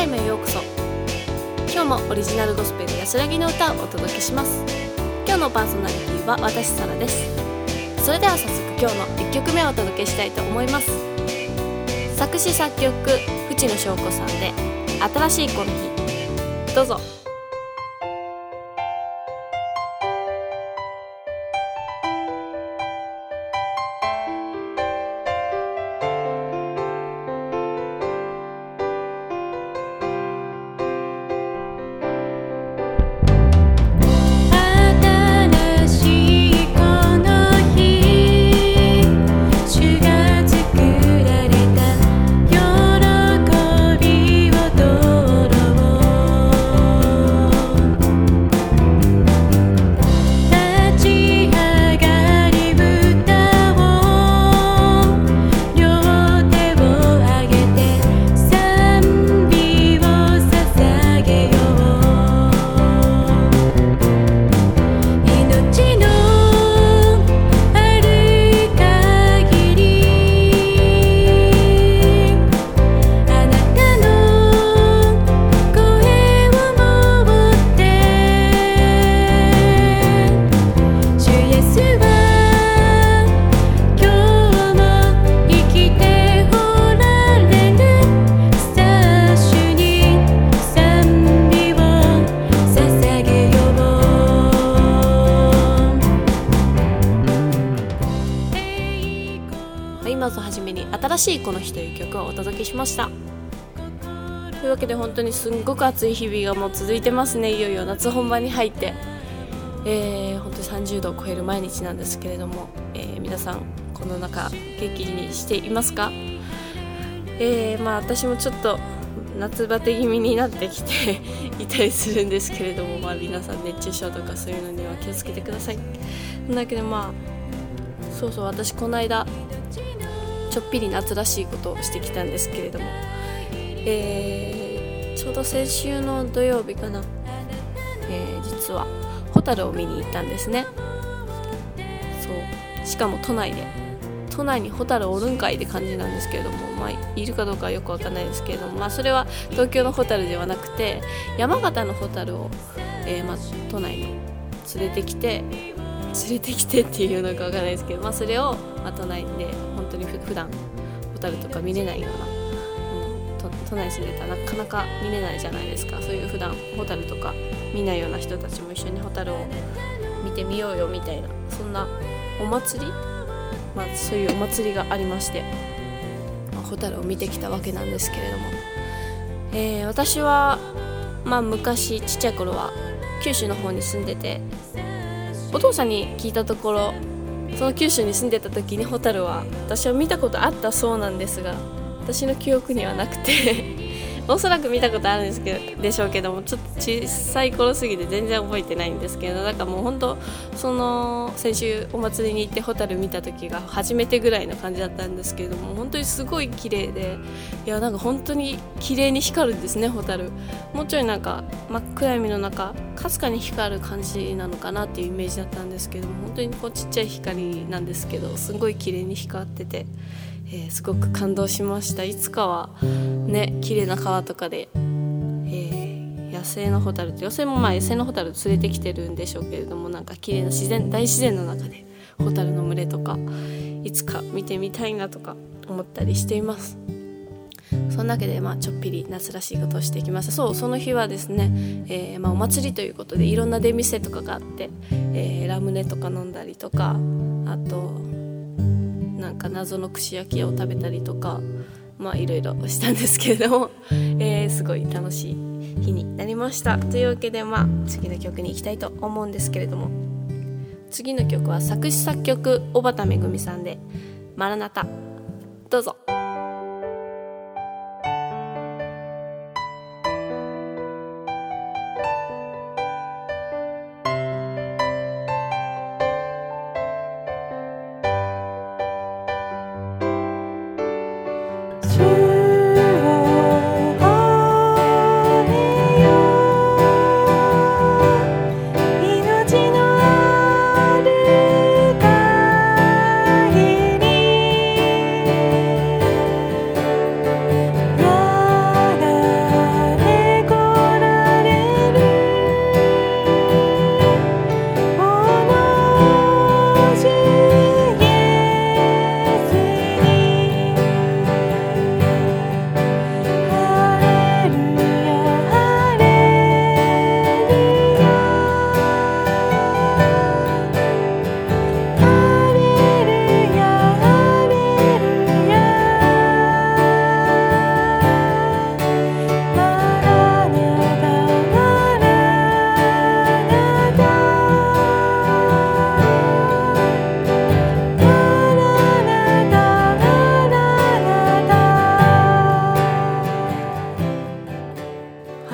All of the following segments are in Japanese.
イムへようこそ。今日もオリジナルゴスペル安らぎの歌をお届けします。今日のパーソナリティは私サラです。それでは早速今日の1曲目をお届けしたいと思います。作詞作曲淵野翔子さんで新しいこの日、どうぞ。まずはじめに新しいこの日という曲をお届けしました。というわけで本当にすんごく暑い日々がもう続いてますね。いよいよ夏本番に入って、本当に30度を超える毎日なんですけれども、皆さんこの中元気にしていますか？私もちょっと夏バテ気味になってきていたりするんですけれども、皆さん熱中症とかそういうのには気をつけてください。だけど私この間ちょっぴり夏らしいことをしてきたんですけれども、ちょうど先週の土曜日かな、実はホタルを見に行ったんですね。しかも都内にホタルおるんかいって感じなんですけれども、いるかどうかはよくわかんないですけれども、それは東京のホタルではなくて山形のホタルを、都内に連れてきてっていうのかわかんないですけど、それを、都内で本当に普段ホタルとか見れないような、都内に住んでたらなかなか見れないじゃないですか。そういう普段ホタルとか見ないような人たちも一緒にホタルを見てみようよみたいな、そんなお祭り、そういうお祭りがありまして、ホタルを見てきたわけなんですけれども、私は、昔ちっちゃい頃は九州の方に住んでて、お父さんに聞いたところ、その九州に住んでた時にホタルは私は見たことあったそうなんですが、私の記憶にはなくておそらく見たことあるんでしょうけども、ちょっと小さい頃すぎて全然覚えてないんですけど、だからもう本当その先週お祭りに行ってホタル見た時が初めてぐらいの感じだったんですけれども、本当にすごい綺麗で、本当に綺麗に光るんですね、ホタル。もうちょい真っ暗闇の中かすかに光る感じなのかなっていうイメージだったんですけども、本当にちっちゃい光なんですけど、すごい綺麗に光ってて、すごく感動しました。いつかはね、綺麗な川とかで、野生のホタルって、野生のホタル連れてきてるんでしょうけれども、綺麗な大自然の中でホタルの群れとかいつか見てみたいなとか思ったりしています。そんなわけで、ちょっぴり夏らしいことをしてきました。その日はですね、お祭りということでいろんな出店とかがあって、ラムネとか飲んだりとか、あと謎の串焼きを食べたりとか、いろいろしたんですけれども、すごい楽しい日になりました。というわけで、次の曲に行きたいと思うんですけれども、次の曲は作詞作曲小畑めぐみさんでマラナタ、どうぞ。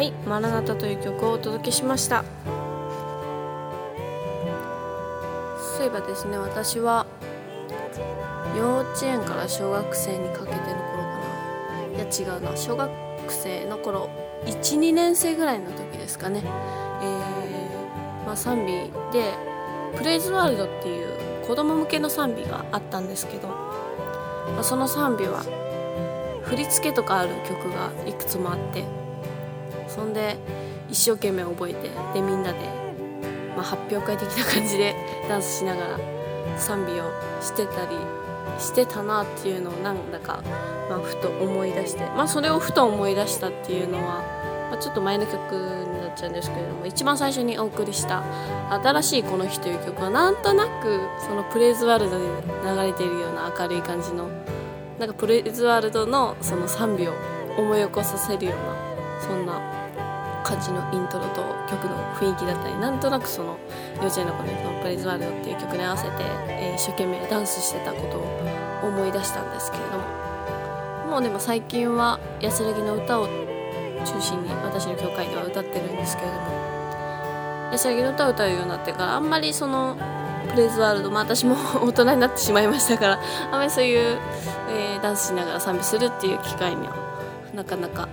はい、マラナタという曲をお届けしました。そういえばですね、私は幼稚園から小学生にかけての頃かな、いや違うな、小学生の頃 1,2 年生ぐらいの時ですかね、賛美でプレイズワールドっていう子供向けの賛美があったんですけど、その賛美は振り付けとかある曲がいくつもあって、そんで一生懸命覚えて、でみんなで、発表会的な感じでダンスしながら賛美をしてたりしてたなっていうのをなんだか、ふと思い出して、それをふと思い出したっていうのは、ちょっと前の曲になっちゃうんですけれども、一番最初にお送りした新しいこの日という曲はなんとなくそのプレイズワールドで流れているような明るい感じの、なんかプレイズワールドのその賛美を思い起こさせるような、そんな感じのイントロと曲の雰囲気だったり、なんとなくその幼稚園の頃にプレイズワールドっていう曲に合わせて、一生懸命ダンスしてたことを思い出したんですけれども、もうでも最近は安らぎの歌を中心に私の教会では歌ってるんですけれども、安らぎの歌を歌うようになってからあんまりそのプレイズワールド、私も大人になってしまいましたから、あんまりそういう、ダンスしながら賛美するっていう機会にはなかなか、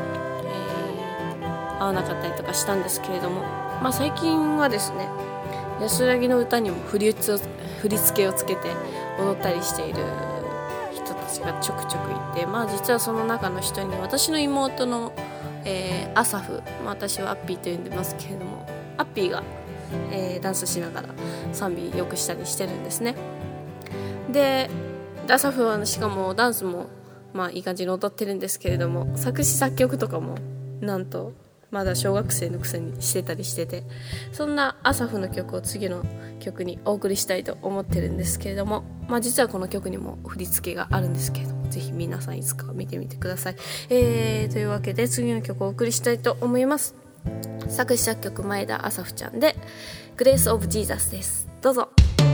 合わなかったりとかしたんですけれども、最近はですね、安らぎの歌にも振り付けをつけて踊ったりしている人たちがちょくちょくいて、実はその中の人に私の妹の、アサフ、私はアッピーと呼んでますけれども、アッピーが、ダンスしながら賛美よくしたりしてるんですね。でアサフはしかもダンスもいい感じに踊ってるんですけれども、作詞作曲とかもなんとまだ小学生のくせにしてたりしてて、そんなアサフの曲を次の曲にお送りしたいと思ってるんですけれども、実はこの曲にも振り付けがあるんですけれども、ぜひ皆さんいつか見てみてください。というわけで次の曲をお送りしたいと思います。作詞作曲前田アサフちゃんでグレースオブジーザスです。どうぞ。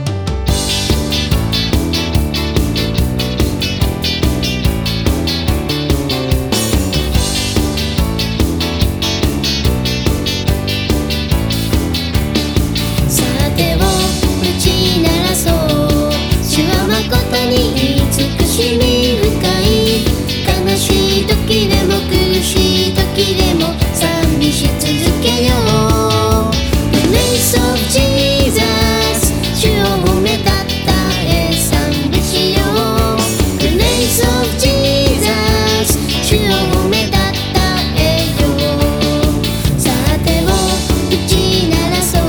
悲しい時でも苦しい時でも賛美し続けよう。 The grace of Jesus 主を褒めたたえ賛美しよう。 The grace of Jesus 主を褒めたたえよう。さてを打ち鳴らそう。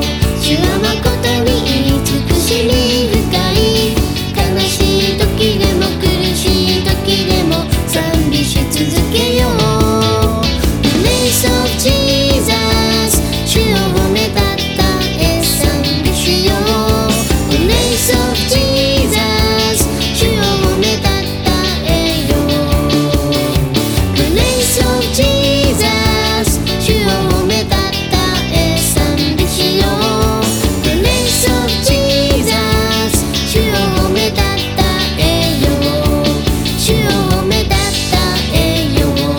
主は誠に慈しみ深い。悲しい時でも苦しい時でも賛美し続けよう。 The grace of Jesus 主を褒めたたえ賛美しよう。 The grace of Jesus 主を褒めたたえよう。 The grace of Jesus 主を褒めたたえ賛美しよう。 The grace of Jesus 主を褒めたたえよう。主を褒めたたえよう。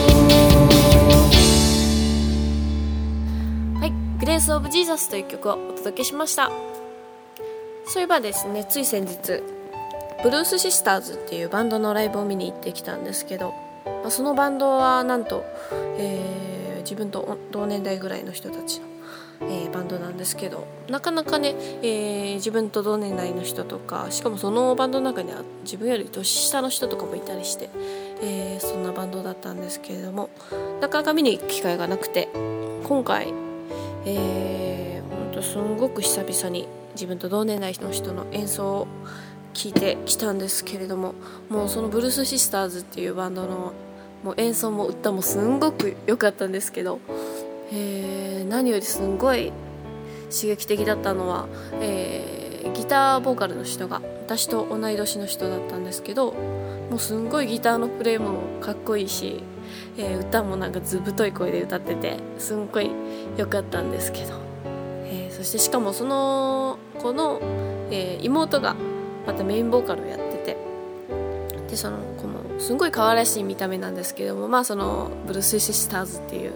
はい、グレースオブジーザスという曲をお届けしました。そういえばですね、つい先日ブルースシスターズっていうバンドのライブを見に行ってきたんですけど、そのバンドはなんと、自分と同年代ぐらいの人たちの、バンドなんですけど、なかなかね、自分と同年代の人とか、しかもそのバンドの中には自分より年下の人とかもいたりして、そんなバンドだったんですけれども、なかなか見に行く機会がなくて、今回、ほんとすんごく久々に自分と同年代の人の演奏を聴いてきたんですけれども、もうそのブルースシスターズっていうバンドのもう演奏も歌もすんごく良かったんですけど、何よりすんごい刺激的だったのは、ギターボーカルの人が私と同い年の人だったんですけど、もうすんごいギターのプレイもかっこいいし、歌もなんかずぶとい声で歌っててすんごい良かったんですけど、そしてしかもその子の、妹がまたメインボーカルをやってて、でその子もすごい可愛らしい見た目なんですけども、そのブルースシスターズっていう、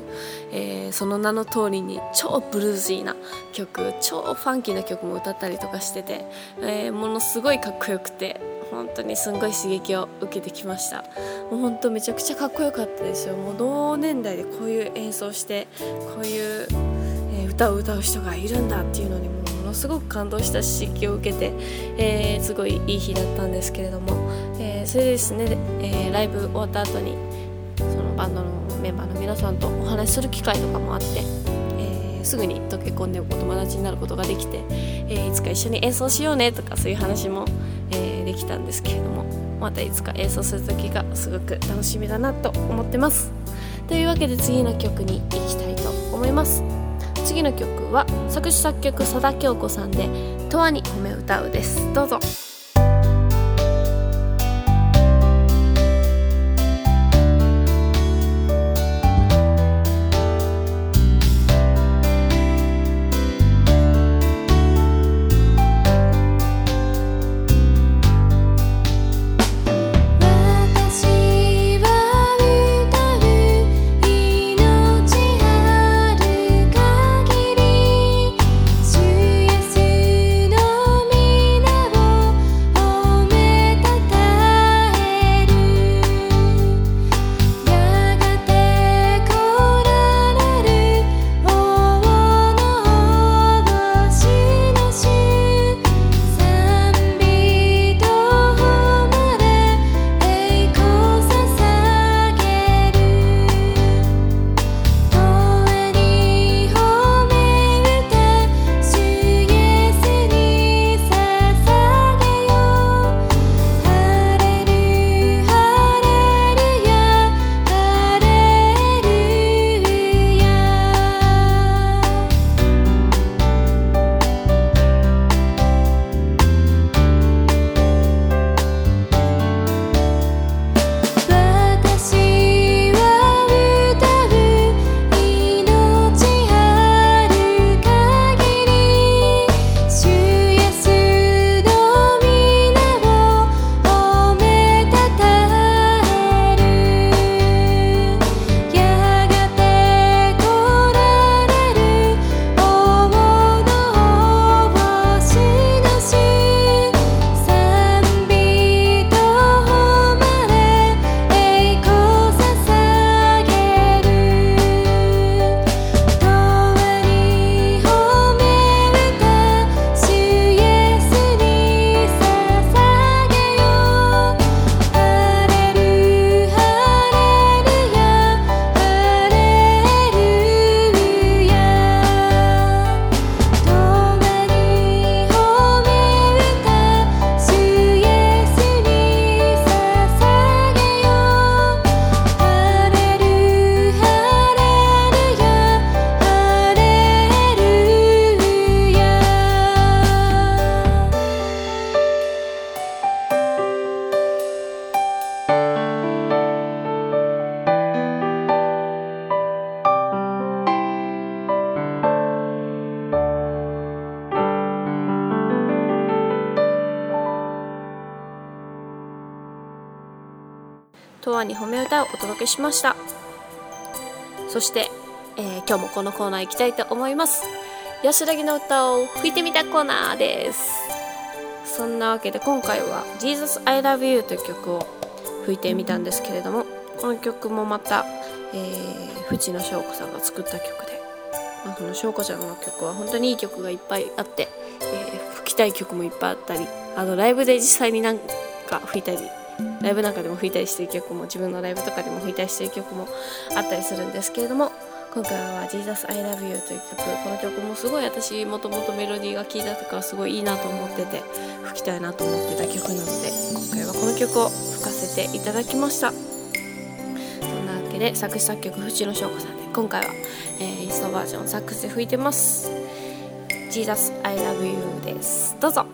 その名の通りに超ブルージーな曲、超ファンキーな曲も歌ったりとかしてて、ものすごいかっこよくて、本当にすごい刺激を受けてきました。もう本当めちゃくちゃかっこよかったですよ。もう同年代でこういう演奏してこういう、歌を歌う人がいるんだっていうのにものすごく感動したし刺激を受けて、すごいいい日だったんですけれども、それでですね、ライブ終わった後にそのバンドのメンバーの皆さんとお話しする機会とかもあって、すぐに溶け込んでお友達になることができて、いつか一緒に演奏しようねとかそういう話も、できたんですけれども、またいつか演奏する時がすごく楽しみだなと思ってます。というわけで次の曲に行きたいと思います。次の曲は作詞作曲佐田京子さんで「永遠に褒め歌う」です。どうぞ。永遠に褒め歌をお届けしました。そして、今日もこのコーナー行きたいと思います。安らぎの歌を吹いてみたコーナーです。そんなわけで今回は Jesus I Love You という曲を吹いてみたんですけれども、この曲もまた、藤野翔子さんが作った曲で、その翔子ちゃんの曲は本当にいい曲がいっぱいあって、吹きたい曲もいっぱいあったり、ライブで実際になんか吹いたり、ライブなんかでも吹いたりしてる曲も、自分のライブとかでも吹いたりしてる曲もあったりするんですけれども、今回は Jesus I Love You という曲、この曲もすごい私もともとメロディーが聴いたとかすごいいいなと思ってて吹きたいなと思ってた曲なので、今回はこの曲を吹かせていただきました。そんなわけで作詞作曲藤野翔子さんで、今回は、インストバージョンサックスで吹いてます。 Jesus I Love You です。どうぞ。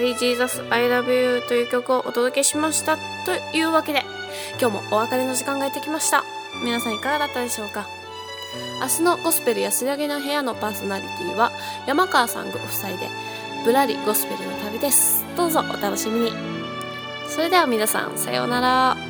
Say Jesus I Love You という曲をお届けしました。というわけで今日もお別れの時間がやってきました。皆さんいかがだったでしょうか。明日のゴスペル安らぎの部屋のパーソナリティは山川さんご夫妻でぶらりゴスペルの旅です。どうぞお楽しみに。それでは皆さんさようなら。